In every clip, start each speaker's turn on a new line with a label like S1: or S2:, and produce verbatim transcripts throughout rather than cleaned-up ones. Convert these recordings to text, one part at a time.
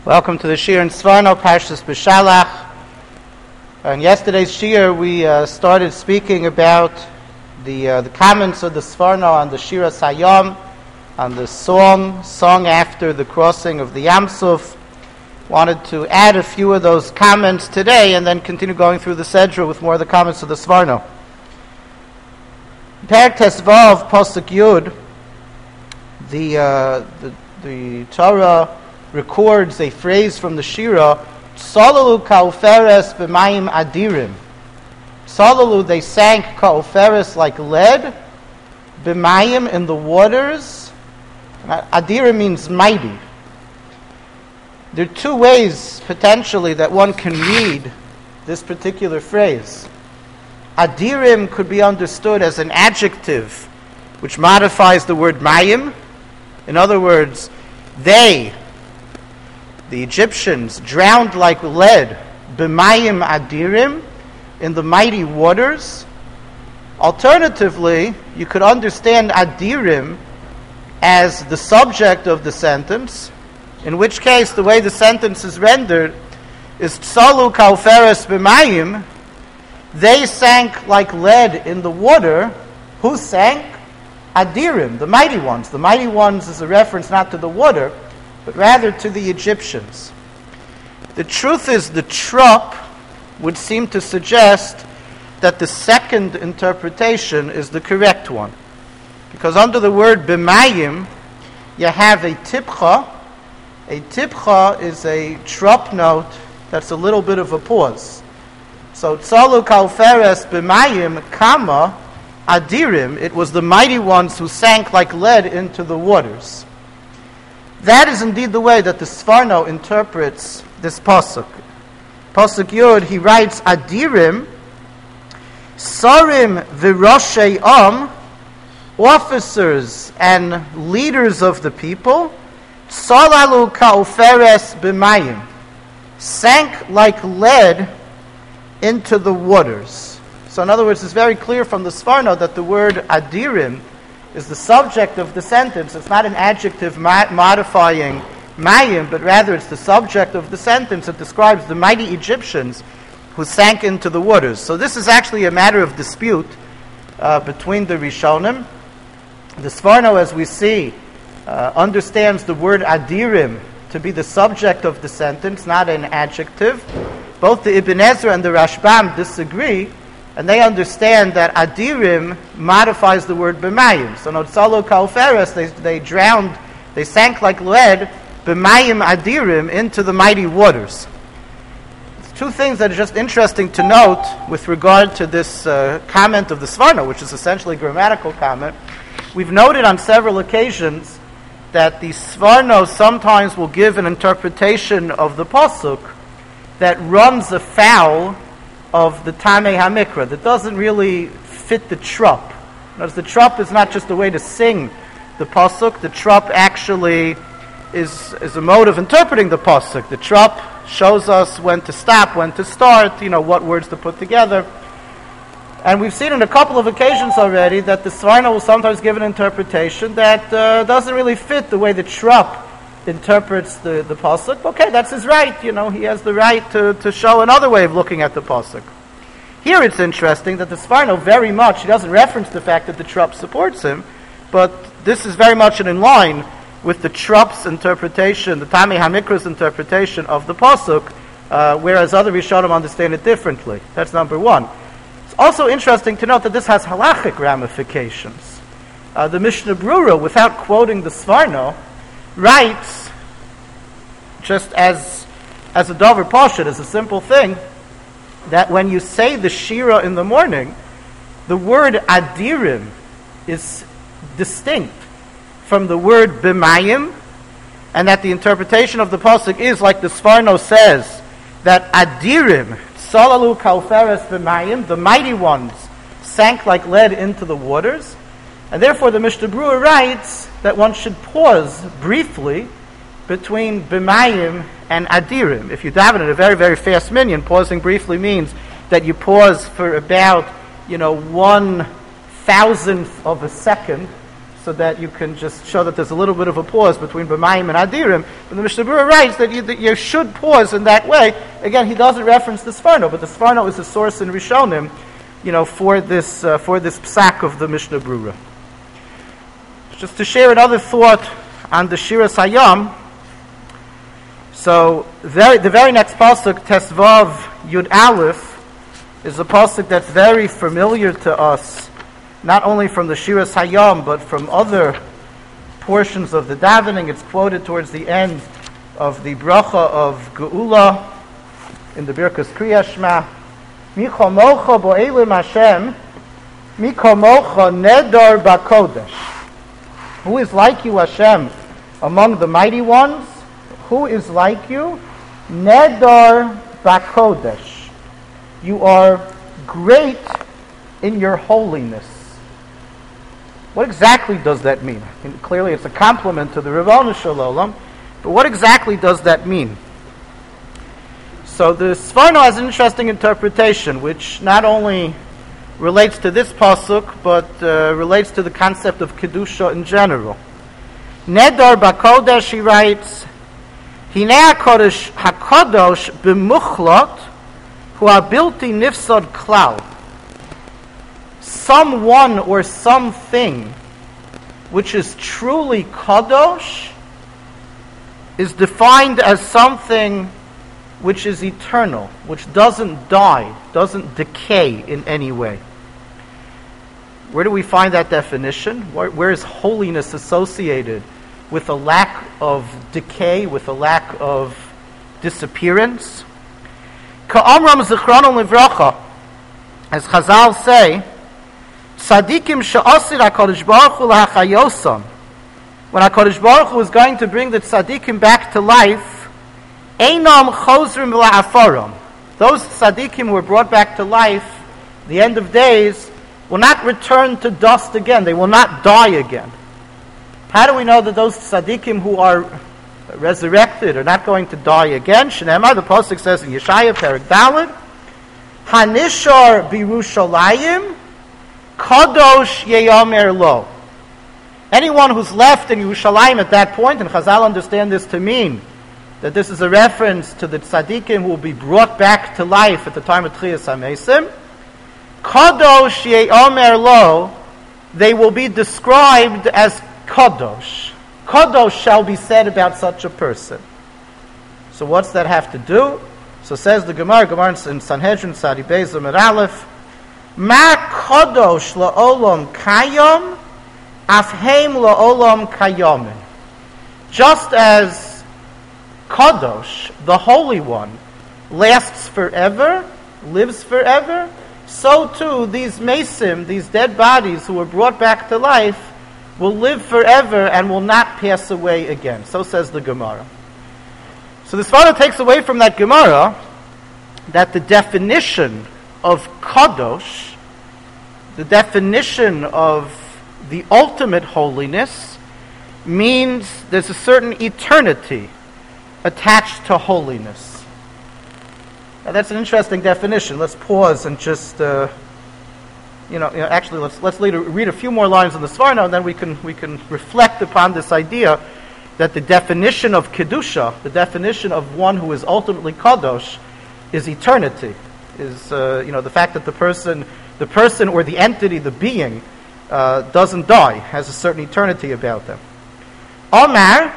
S1: Welcome to the Shir in Sforno, Parshas B'Shalach. In yesterday's Shir, we uh, started speaking about the uh, the comments of the Sforno on the Shira Sayom, on the song, song after the crossing of the Yam Suf. Wanted to add a few of those comments today and then continue going through the Sedra with more of the comments of the Sforno. Perek Tesvav, Pasuk Yud, the, uh, the, the Torah records a phrase from the Shira, Salalu ka'oferes b'mayim adirim. Salalu, they sank ka'oferes like lead, b'mayim, in the waters. Adirim means mighty. There are two ways, potentially, that one can read this particular phrase. Adirim could be understood as an adjective which modifies the word mayim. In other words, they, the Egyptians, drowned like lead, b'mayim adirim, in the mighty waters. Alternatively, you could understand adirim as the subject of the sentence, in which case the way the sentence is rendered is tsalu ka'oferes b'mayim, they sank like lead in the water. Who sank? Adirim, the mighty ones. The mighty ones is a reference not to the water, but rather to the Egyptians. The truth is, the trop would seem to suggest that the second interpretation is the correct one. Because under the word b'mayim, you have a tipcha. A tipcha is a trop note that's a little bit of a pause. So, tzalu ka'oferes b'mayim kama adirim, it was the mighty ones who sank like lead into the waters. That is indeed the way that the Sforno interprets this pasuk. Pasuk Yud, he writes, Adirim, Sarim v'roshei am, officers and leaders of the people, Salalu ka'oferes b'mayim, sank like lead into the waters. So in other words, it's very clear from the Sforno that the word Adirim is the subject of the sentence. It's not an adjective ma- modifying mayim, but rather it's the subject of the sentence. It describes the mighty Egyptians who sank into the waters. So this is actually a matter of dispute uh, between the Rishonim. The Sforno, as we see, uh, understands the word Adirim to be the subject of the sentence, not an adjective. Both the Ibn Ezra and the Rashbam disagree, and they understand that Adirim modifies the word b'mayim. So no tzalu ka'oferes, they they drowned, they sank like lead, b'mayim adirim, into the mighty waters. Two things that are just interesting to note with regard to this uh, comment of the Sforno, which is essentially a grammatical comment. We've noted on several occasions that the Sforno sometimes will give an interpretation of the pasuk that runs afoul of the Tamei HaMikra, that doesn't really fit the trop. Notice the trop is not just a way to sing the pasuk. The trop actually is is a mode of interpreting the pasuk. The trop shows us when to stop, when to start, you know, what words to put together. And we've seen on a couple of occasions already that the Sforno will sometimes give an interpretation that uh, doesn't really fit the way the trop interprets the, the pasuk. Okay, that's his right. You know, he has the right to, to show another way of looking at the pasuk. Here it's interesting that the Sforno very much, he doesn't reference the fact that the trop supports him, but this is very much in line with the trop's interpretation, the Tamei HaMikra's interpretation of the pasuk, uh, whereas other Rishonim understand it differently. That's number one. It's also interesting to note that this has halachic ramifications. Uh, the Mishnah Brura, without quoting the Sforno, writes, just as as a davar pashut, as a simple thing, that when you say the Shira in the morning, the word adirim is distinct from the word b'mayim, and that the interpretation of the pasuk is, like the Sforno says, that adirim, salalu ka'oferes b'mayim, the mighty ones sank like lead into the waters. And therefore the Mishnah Brura writes that one should pause briefly between b'mayim and adirim. If you daven in a very, very fast minyan, pausing briefly means that you pause for about, you know, one thousandth of a second. so that you can just show that there's a little bit of a pause between B'mayim and Adirim. But the Mishnah Berurah writes that you, that you should pause in that way. Again, he doesn't reference the Sforno, but the Sforno is a source in Rishonim, you know, for this uh, for this psak of the Mishnah Berurah. Just to share another thought on the Shiras Hayom. So very, the very next pasuk, Tesvav Yud Aleph, is a pasuk that's very familiar to us, not only from the Shiras Hayom, but from other portions of the davening. It's quoted towards the end of the bracha of Geula in the Birkas Kriya Shema. Mi chomocha bo'elim Hashem, mi chomocha nedar b'kodesh. Who is like you, Hashem, among the mighty ones? Who is like you? Nedar b'kodesh. You are great in your holiness. What exactly does that mean? And clearly it's a compliment to the Ribbono Shel Olam, but what exactly does that mean? So the Sforno has an interesting interpretation, which not only relates to this pasuk, but uh, relates to the concept of Kedusha in general. Nedar b'kodesh, he writes, Hinei HaKodesh HaKadosh b'muchlot hu habilti nifsad klal. Someone or something which is truly kadosh is defined as something which is eternal, which doesn't die, doesn't decay in any way. Where do we find that definition? Where, where is holiness associated with a lack of decay, with a lack of disappearance? Ka'amram zichrono livracha, as Chazal say, Tzadikim she'asir HaKadosh Baruch Hu lahachayosam. When HaKadosh Baruch Hu was going to bring the tzadikim back to life, einam chozrim la'afaram. Those tzadikim who were brought back to life, the end of days, will not return to dust again. They will not die again. How do we know that those tzadikim who are resurrected are not going to die again? Shneimar, the pasuk says in Yeshaya Perek Daled, Hanishar b'Yerushalayim Kadosh yeyamer lo. Anyone who's left in Yerushalayim at that point, and Chazal understand this to mean that this is a reference to the tzaddikim who will be brought back to life at the time of Tchiyas HaMesim, Kadosh yeyamer lo, they will be described as Kadosh. Kadosh shall be said about such a person. So what's that have to do? So says the Gemara, Gemara in Sanhedrin, Sadi Beis Amud Aleph, Ma kadosh la'olam kayom, afheim la'olam kayomin. Just as kadosh, the Holy One, lasts forever, lives forever, so too these mesim, these dead bodies who were brought back to life, will live forever and will not pass away again. So says the Gemara. So this Sforno takes away from that Gemara that the definition of kadosh, the definition of the ultimate holiness, means there's a certain eternity attached to holiness. Now that's an interesting definition. Let's pause and just, uh, you, know, you know, actually let's let's later read a few more lines in the Sforno, and then we can we can reflect upon this idea that the definition of kedusha, the definition of one who is ultimately kadosh, is eternity. Is uh, you know the fact that the person, the person or the entity, the being, uh, doesn't die, has a certain eternity about them. Omar.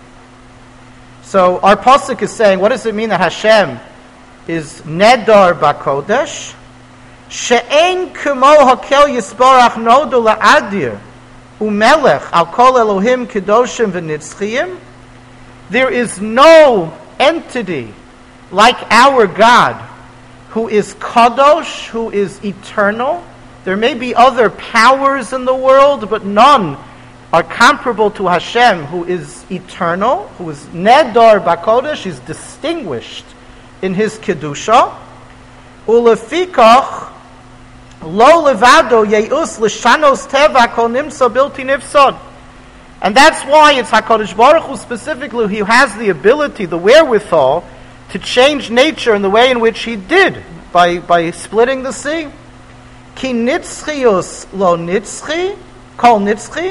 S1: So our pasuk is saying, what does it mean that Hashem is nedar b'kodesh? She'ein k'mo hakel yisbarach nodu la'adir u'melech al kol Elohim kedoshim v'nitzchiyim. There is no entity like our God, who is kadosh, who is eternal. There may be other powers in the world, but none are comparable to Hashem, who is eternal, who is nedar b'kodesh, is distinguished in his kedusha. Ulefikach lo levado yeus l'shanos teva kol nimsa bilti nifsod. And that's why it's HaKadosh Baruch Hu specifically who has the ability, the wherewithal, to change nature in the way in which he did, by, by splitting the sea. Ki nitzchius lo nitzchi, kol nitzchi,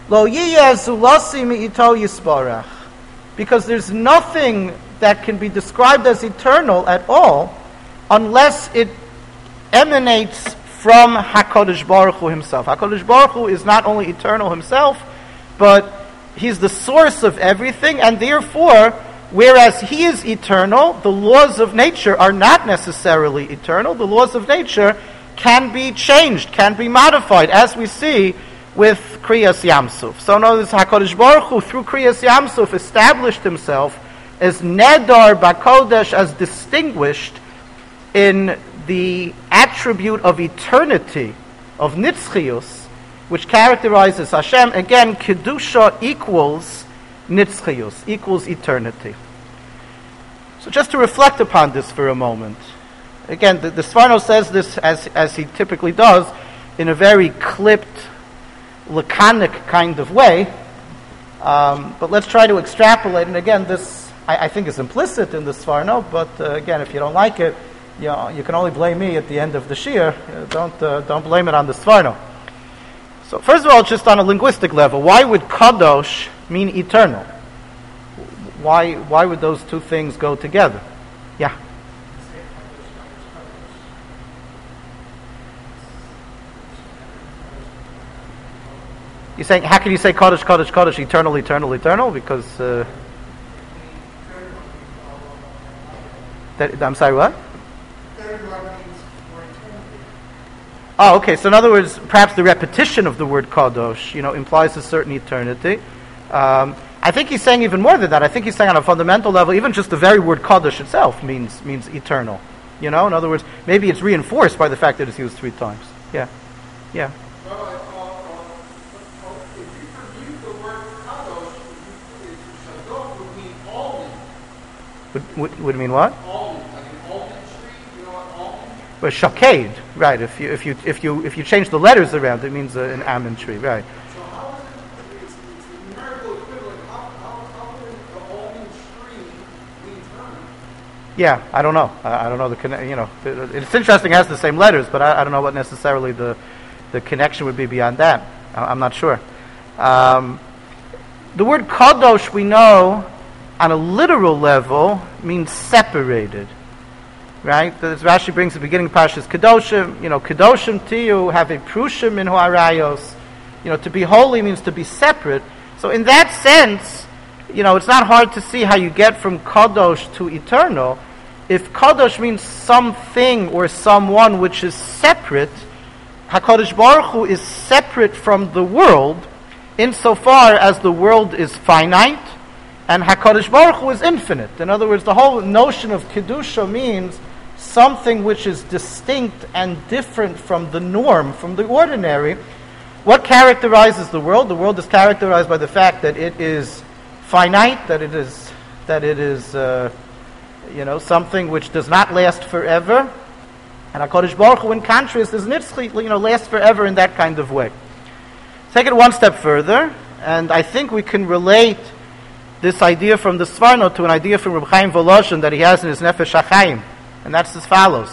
S1: Lo yiyeh zulasi mi'ito yisbarach. Because there's nothing that can be described as eternal at all unless it emanates from HaKadosh Baruch Hu himself. HaKadosh Baruch Hu is not only eternal himself, but he's the source of everything, and therefore, whereas he is eternal, the laws of nature are not necessarily eternal. The laws of nature can be changed, can be modified, as we see with Kriyas Yamsuf. So notice HaKadosh Baruch Hu, through Kriyas Yamsuf, established himself as Nedar Bakodesh, as distinguished in the attribute of eternity, of Nitzchius, which characterizes Hashem. Again, Kedusha equals Nitzchius, equals eternity. So just to reflect upon this for a moment. Again, the, the Sforno says this, as, as he typically does, in a very clipped, laconic kind of way. Um, but let's try to extrapolate. And again, this, I, I think, is implicit in the Sforno, but uh, again, if you don't like it, you know, you can only blame me at the end of the Shir. Uh, don't, uh, don't blame it on the Sforno. So first of all, just on a linguistic level, why would Kadosh mean eternal? Why, why would those two things go together? Yeah. You're saying, how can you say Kadosh, Kadosh, Kadosh, eternal, eternal, eternal? Because, uh, that, I'm sorry, what? Oh, okay. So in other words, perhaps the repetition of the word Kadosh, you know, implies a certain eternity. Um, I think he's saying even more than that. I think he's saying on a fundamental level, even just the very word Kadosh itself means means eternal. You know, in other words, maybe it's reinforced by the fact that it's used three times. Yeah, yeah.
S2: Well, uh, uh, if you forgive the word Kadosh, Shadot would mean almond.
S1: Would, would, would mean what?
S2: Almond, like an almond tree. You know what almond?
S1: Well, shaked, right? If you if you if you if you change the letters around, it means uh, an almond tree, right?
S2: So how is it? It's, it's the numerical equivalent. How how how would the almond tree be eternal?
S1: Yeah, I don't know. I, I don't know the conne- you know. It, it's interesting. It has the same letters, but I, I don't know what necessarily the the connection would be beyond that. I, I'm not sure. Um, the word kadosh, we know, on a literal level, means separated. Right? As Rashi brings the beginning Parshas Kedoshim, you know, Kedoshim tiyu have a prushim in hoarayos. You know, to be holy means to be separate. So in that sense, you know, it's not hard to see how you get from Kadosh to eternal. If Kadosh means something or someone which is separate, HaKadosh Baruch Hu is separate from the world insofar as the world is finite and HaKadosh Baruch Hu is infinite. In other words, the whole notion of Kedusha means something which is distinct and different from the norm, from the ordinary. What characterizes the world? The world is characterized by the fact that it is finite, that it is that it is uh, you know, something which does not last forever. And HaKadosh Baruch Hu, in contrast, is nitzchi, you know, lasts forever in that kind of way. Take it one step further, and I think we can relate this idea from the Sforno to an idea from Reb Chaim Volozhin that he has in his Nefesh HaChaim. And that's as follows.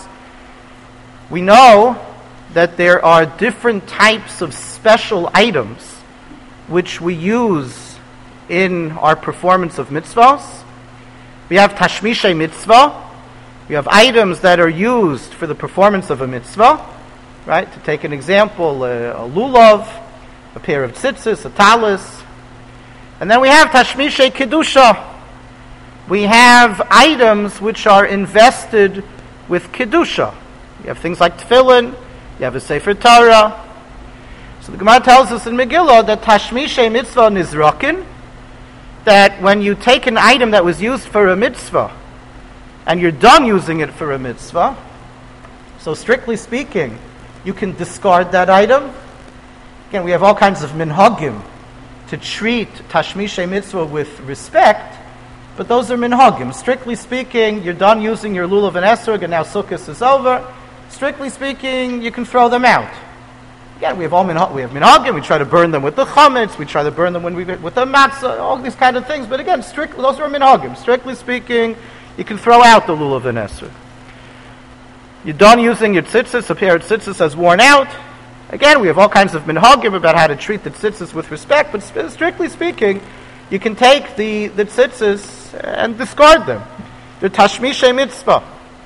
S1: We know that there are different types of special items which we use in our performance of mitzvahs. We have tashmishay mitzvah. We have items that are used for the performance of a mitzvah. Right? To take an example, a, a lulav, a pair of tzitzis, a talis. And then we have tashmishay kedusha. We have items which are invested with kedusha. You have things like tefillin. You have a sefer Torah. So the Gemara tells us in Megillah that tashmishay mitzvah nizrakin, that when you take an item that was used for a mitzvah and you're done using it for a mitzvah, so strictly speaking, you can discard that item. Again, we have all kinds of minhagim to treat tashmishay mitzvah with respect, but those are minhagim. Strictly speaking, you're done using your lulav and esrog, and now sukkos is over. Strictly speaking, you can throw them out. Again, we have all minhagim. We have minhagim. We try to burn them with the chametz. We try to burn them when we with the matzah. All these kind of things. But again, strictly, those are minhagim. Strictly speaking, you can throw out the lulav and esrog. You're done using your tzitzis. A pair of tzitzis has worn out. Again, we have all kinds of minhagim about how to treat the tzitzis with respect, but sp- strictly speaking, you can take the, the tzitzis and discard them. They're tashmishe mitzvah.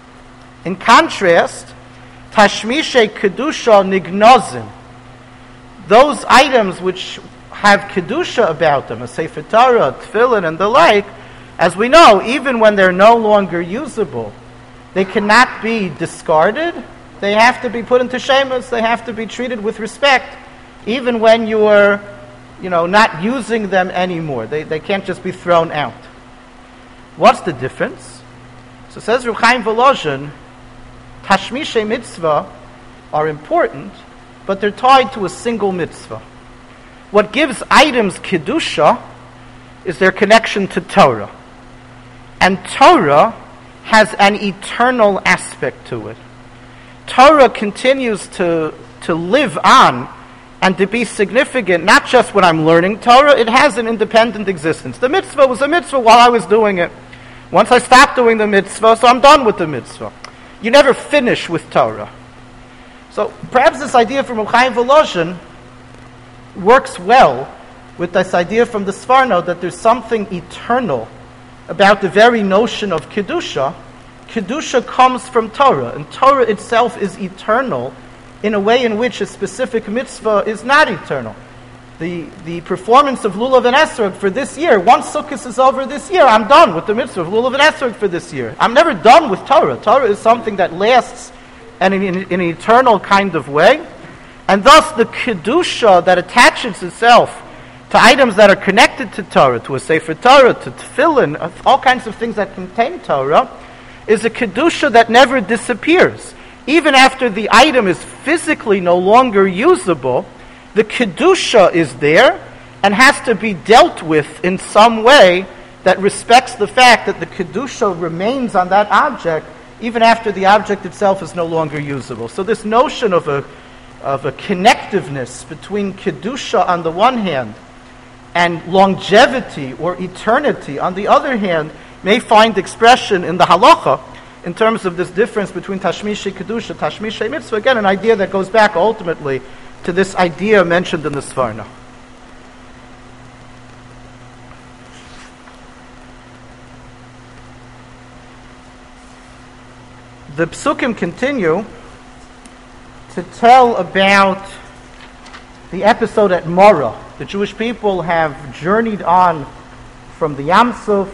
S1: In contrast, tashmishe kedusha nignozim, those items which have kedusha about them, a sefer Torah, tefillin, and the like, as we know, even when they're no longer usable, they cannot be discarded. They have to be put into shemus. They have to be treated with respect, even when you are, you know, not using them anymore. They they can't just be thrown out. What's the difference? So says Reb Chaim Volozhin, tashmishe mitzvah are important, but they're tied to a single mitzvah. What gives items kedusha is their connection to Torah. And Torah has an eternal aspect to it. Torah continues to, to live on and to be significant, not just when I'm learning Torah, it has an independent existence. The mitzvah was a mitzvah while I was doing it. Once I stopped doing the mitzvah, so I'm done with the mitzvah. You never finish with Torah. So perhaps this idea from Reb Chaim Volozhin works well with this idea from the Sforno that there's something eternal about the very notion of Kedusha. Kedusha comes from Torah, and Torah itself is eternal in a way in which a specific mitzvah is not eternal. The the performance of Lulav and Esrog for this year, once Sukkot is over this year, I'm done with the mitzvah of Lulav and Esrog for this year. I'm never done with Torah. Torah is something that lasts and in, in, in an eternal kind of way. And thus the Kedusha that attaches itself to items that are connected to Torah, to a Sefer Torah, to Tefillin, all kinds of things that contain Torah, is a Kedusha that never disappears. Even after the item is physically no longer usable, the Kedusha is there and has to be dealt with in some way that respects the fact that the Kedusha remains on that object even after the object itself is no longer usable. So this notion of a of a connectiveness between Kedusha on the one hand and longevity or eternity on the other hand may find expression in the halacha in terms of this difference between Tashmishe Kedusha, Tashmishe Mitzvah. Again, an idea that goes back ultimately to this idea mentioned in the Sforno. The Psukim continue to tell about the episode at Morah. The Jewish people have journeyed on from the Yam Suf,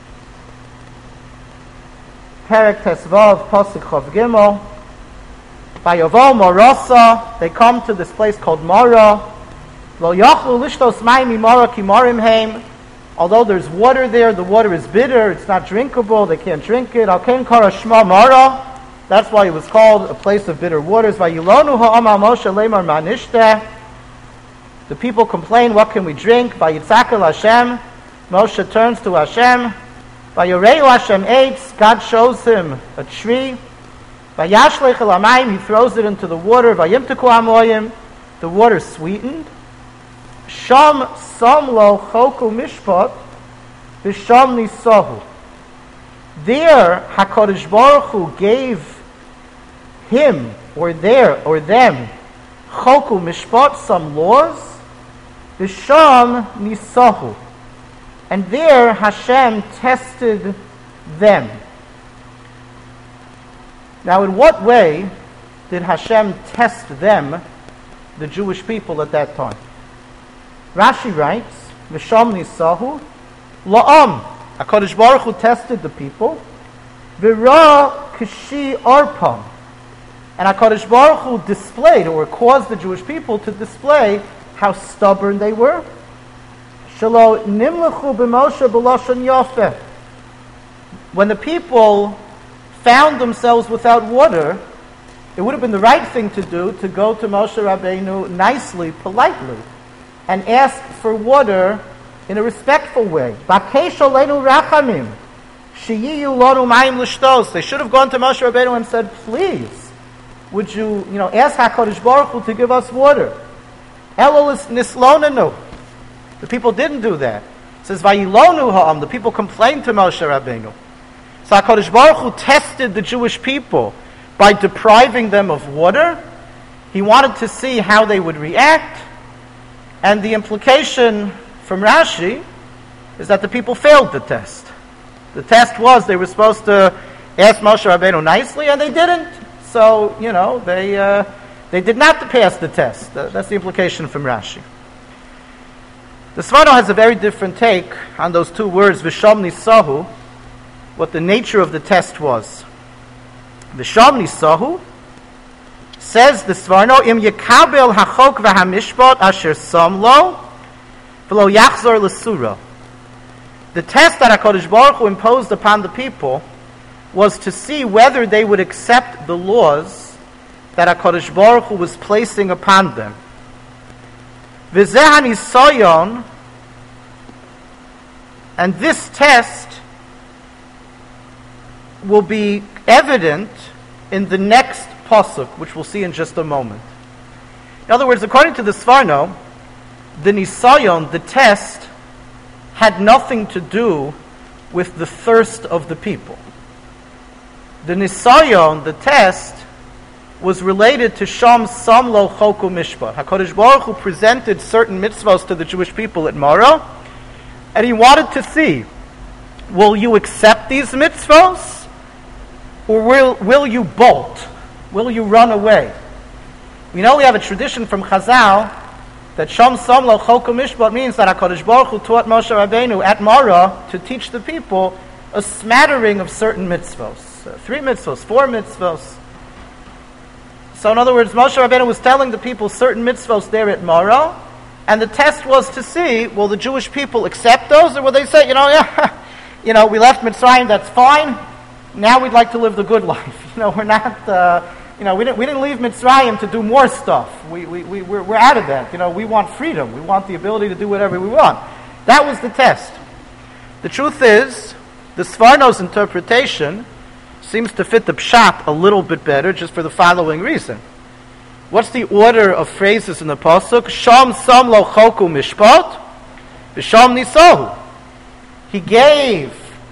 S1: Perek Tesvav, Pasuk Chav Gimel. By Yovel Morasa, they come to this place called Morah. Lo yachlu lishtos mayim mimorah ki morim heim. Although there's water there, the water is bitter, it's not drinkable, they can't drink it. Al ken kara shma Morah. That's why it was called a place of bitter waters. Vayilonu ha'amal Moshe lemar manishta. The people complain, what can we drink? Vayitzakal Hashem. Moshe turns to Hashem. Vayireu Hashem eitz. God shows him a tree. Vayashlech el hamayim. He throws it into the water. Vayimteku hamoyim. The water sweetened. Sham samlo choku mishpat. V'sham nisahu. There, HaKadosh Baruch Hu gave him, or there, or them, choku mishpat, some laws, v'sham nisahu. And there Hashem tested them. Now, in what way did Hashem test them, the Jewish people at that time? Rashi writes, v'sham nisahu, la'am. HaKadosh Baruch Hu tested the people, v'ra k'shi arpam. And HaKadosh Baruch Hu displayed, or caused the Jewish people to display how stubborn they were. Shelo nimlechu b'Moshe b'lashon yafeh. When the people found themselves without water, it would have been the right thing to do to go to Moshe Rabbeinu nicely, politely, and ask for water in a respectful way. Bakesh aleinu rachamim, sheyiyu lanu mayim l'shtos. They should have gone to Moshe Rabbeinu and said, please, would you, you know, ask HaKadosh Baruch Hu to give us water? Elul nislonanu. The people didn't do that. It says, Vayilonu ha'am. The people complained to Moshe Rabbeinu. So HaKadosh Baruch Hu tested the Jewish people by depriving them of water He wanted to see how they would react, and the implication from Rashi is that the people failed the test. The test was they were supposed to ask Moshe Rabbeinu nicely, and they didn't. So, you know, they uh, they did not pass the test. Uh, that's the implication from Rashi. The Sforno has a very different take on those two words, V'sham nisahu, what the nature of the test was. V'sham nisahu says the Sforno, Im yekabel hachok v'hamishpat asher sam lo, v'lo yachzor l'sura. The test that HaKadosh Baruch Hu imposed upon the people was to see whether they would accept the laws that HaKadosh Baruch Hu was placing upon them. V'zeh hanisayon, and this test will be evident in the next pasuk, which we'll see in just a moment. In other words, according to the Sforno, the nisayon, the test, had nothing to do with the thirst of the people. The nisayon, the test, was related to Sham Sam Lo Choku Mishpat. HaKadosh Baruch Hu presented certain mitzvahs to the Jewish people at Mara, and he wanted to see, will you accept these mitzvahs, or will, will you bolt? Will you run away? We know we have a tradition from Chazal that Sham Sam Lo Choku Mishpat means that HaKadosh Baruch Hu taught Moshe Rabbeinu at Mara to teach the people a smattering of certain mitzvahs. Uh, three mitzvahs, four mitzvahs. So in other words, Moshe Rabbeinu was telling the people certain mitzvahs there at Mara, and the test was to see, will the Jewish people accept those, or will they say, you know, yeah, you know, we left Mitzrayim, that's fine, now we'd like to live the good life. You know, we're not, uh, you know, we didn't, we didn't leave Mitzrayim to do more stuff. We, we, we, we're, we're out of that. You know, we want freedom. We want the ability to do whatever we want. That was the test. The truth is, the Sforno's interpretation seems to fit the pshat a little bit better, just for the following reason. What's the order of phrases in the pasuk? Sham sam lo choku mishpat, v'sham nisahu. He gave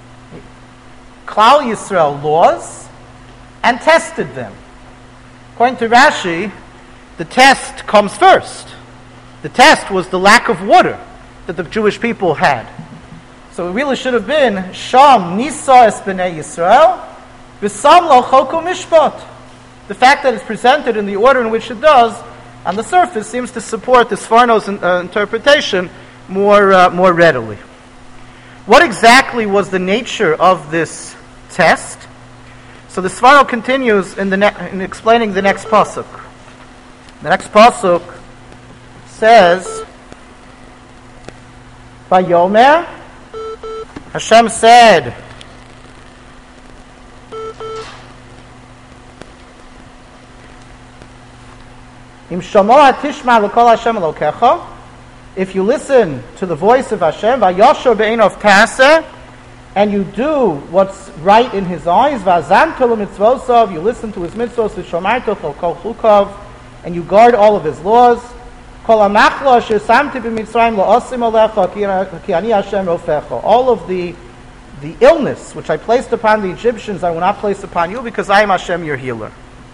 S1: Klal Yisrael laws and tested them. According to Rashi, the test comes first. The test was the lack of water that the Jewish people had. So it really should have been Sham nisa es b'nei Yisrael, v'sam lo choku mishpat. The fact that it's presented in the order in which it does, on the surface, seems to support the Sforno's uh, interpretation more uh, more readily. What exactly was the nature of this test? So the Sforno continues in the ne- in explaining the next pasuk. The next pasuk says, "Vayomer, Hashem said, Im shama tishma l'kol Hashem Elokecha." If you listen to the voice of Hashem, vayashor be'enov ta'aseh, and you do what's right in His eyes, v'azamta l'mitzvosav, you listen to His mitzvos, v'shomarto kol chukav, and you guard all of His laws, kol hamachla asher samti b'mitzrayim la'osim alecha ki ani Hashem rofecha. All of the the illness which I placed upon the Egyptians, I will not place upon you, because I am Hashem, your healer.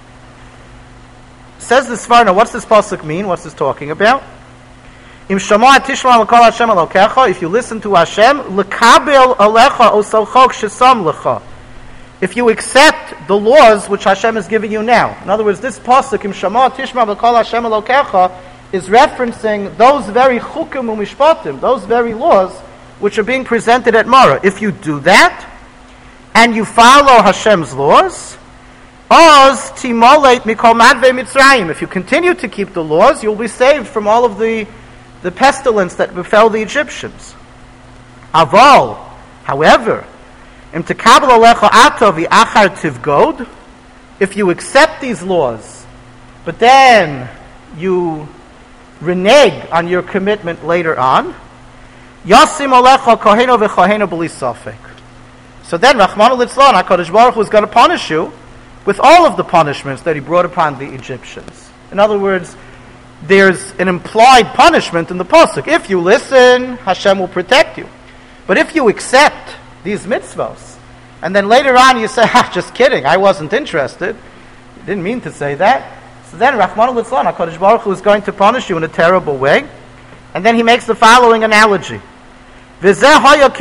S1: Says the Sforno, what's this pasuk mean? What's this talking about? Im shama tishma l'kol Hashem Elokecha. If you listen to Hashem, l'kabel alecha osal chok shesam lecha. If you accept the laws which Hashem is giving you now. In other words, this pasuk, Im shama tishma l'kol Hashem Elokecha, is referencing those very chukim u'mishpatim, those very laws which are being presented at Mara. If you do that, and you follow Hashem's laws, Oz timolet mikol madvei Mitzrayim. If you continue to keep the laws, you'll be saved from all of the, the pestilence that befell the Egyptians. Aval, however, im tekabel alecha ato v'achar tivgod. If you accept these laws, but then you renege on your commitment later on, yasim alecha koheno v'chaheno b'li safek. So then, Rachmana litzlan, HaKadosh Baruch Hu is going to punish you with all of the punishments that He brought upon the Egyptians. In other words, there's an implied punishment in the pasuk. If you listen, Hashem will protect you. But if you accept these mitzvahs, and then later on you say, ah, just kidding, I wasn't interested, you didn't mean to say that, So then, Rahman al-Litzlan, HaKadosh Baruch Hu is going to punish you in a terrible way. And then he makes the following analogy. This parallels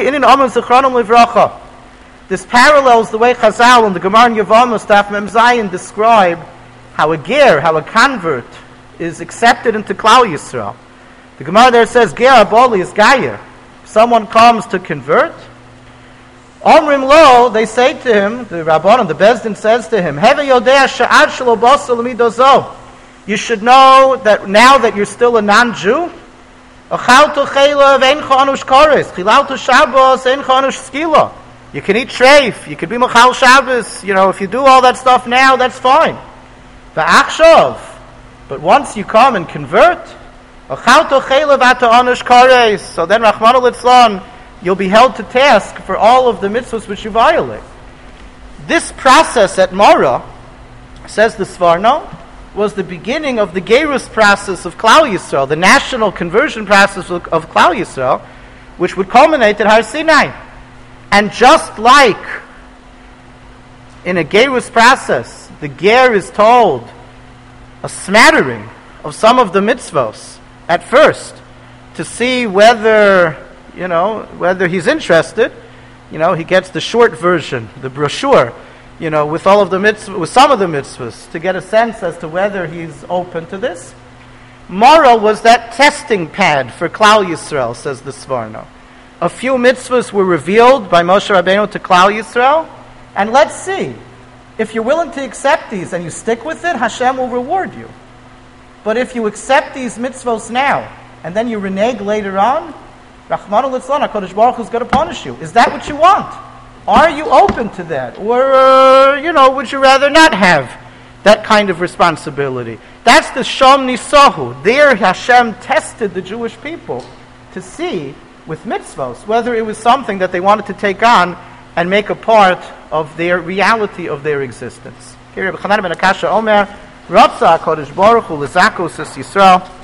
S1: the way Chazal and the Gemara in Yevamos, Daf Mem Zayin, describe how a ger, how a convert, is accepted into Klal Yisrael. The Gemara there says, ger aboli is gayer. Someone comes to convert. Omrim lo, they say to him, the Rabbanon, the Bezdin says to him, Heve yodea sha'ad shelo basa l'midozo. You should know that now that you're still a non-Jew, achaltu chelav ein chanush kores, chilaltu shabbos ein chanush skila. You can eat treif, you can be machal Shabbos, you know, if you do all that stuff now, that's fine. V'achshav, but once you come and convert, achaltu chelav ata anush kores, so then Rahman al-Litzlan, you'll be held to task for all of the mitzvahs which you violate. This process at Mara, says the Sforno, was the beginning of the Gerus process of Klal Yisrael, the national conversion process of, of Klal Yisrael, which would culminate at Har Sinai. And just like in a Gerus process, the Ger is told a smattering of some of the mitzvahs at first to see whether, you know, whether he's interested. You know, he gets the short version, the brochure, you know, with all of the mitzvahs, with some of the mitzvahs, to get a sense as to whether he's open to this. Mara was that testing pad for Klal Yisrael, says the Sforno. A few mitzvahs were revealed by Moshe Rabbeinu to Klal Yisrael, and let's see. If you're willing to accept these and you stick with it, Hashem will reward you. But if you accept these mitzvahs now, and then you renege later on, Rahman al-Litzlan, HaKadosh Baruch Hu is going to punish you. Is that what you want? Are you open to that? Or, uh, you know, would you rather not have that kind of responsibility? That's the Shom Nisahu. There Hashem tested the Jewish people to see, with mitzvahs, whether it was something that they wanted to take on and make a part of their reality of their existence. Here, Rabbi Chanan ben Akasha Omer, Ratza HaKadosh Baruch Hu L'Zakos Es Yisrael,